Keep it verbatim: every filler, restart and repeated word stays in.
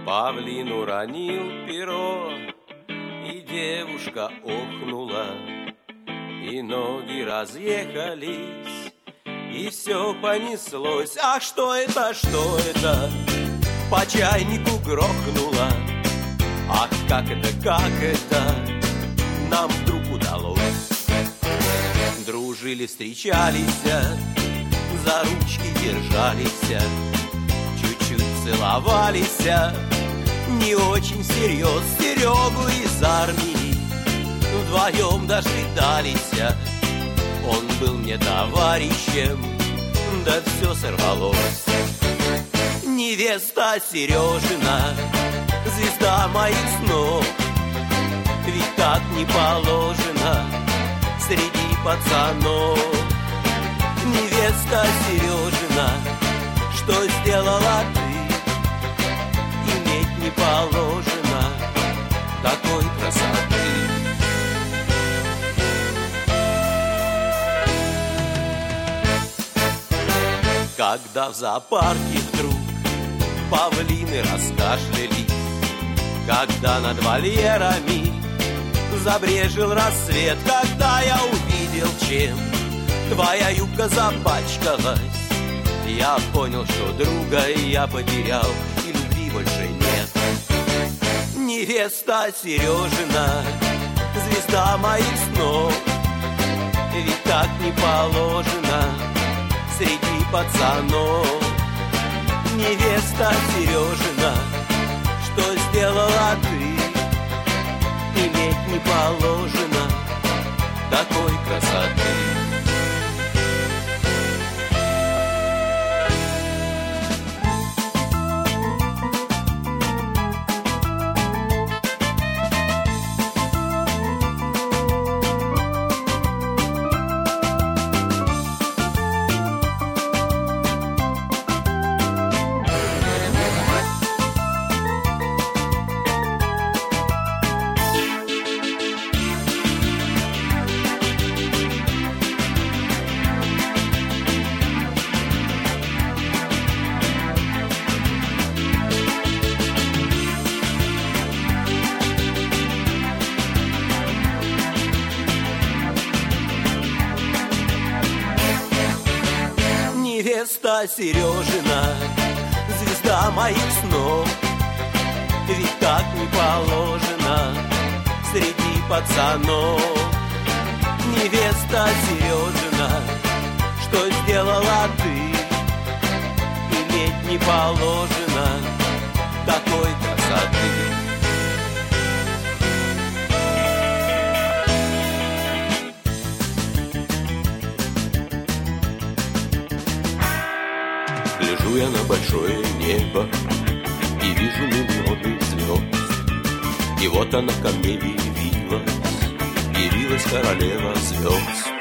Павлин уронил перо, и девушка охнула, и ноги разъехались, и все понеслось. Ах, что это, что это? По чайнику грохнуло. Ах, как это, как это нам вдруг удалось? Дружили, встречались, за ручки держались, чуть-чуть целовались, не очень всерьез. Серегу из армии вдвоем дожидались. Он был мне товарищем, да все сорвалось. Невеста Сережина, звезда моих снов, ведь так не положено среди пацанов. Невеста Сережина, что сделала ты? Иметь не положено такой красоты. Когда в зоопарке вдруг павлины раскашлялись, когда над вольерами забрежил рассвет, когда я увидел, чем твоя юбка запачкалась, я понял, что друга я потерял, и любви больше нет. Невеста Сережина, звезда моих снов, ведь так не положено среди пацанов. Невеста Сережина, что сделала ты? Иметь не положено такой красоты. Невеста Сережина, звезда моих снов, ведь так не положено среди пацанов. Невеста Сережина, что сделала ты? Иметь не положено такой красоты. Лежу я на большое небо и вижу миллионы звезд. И вот она ко мне явилась, явилась королева звезд.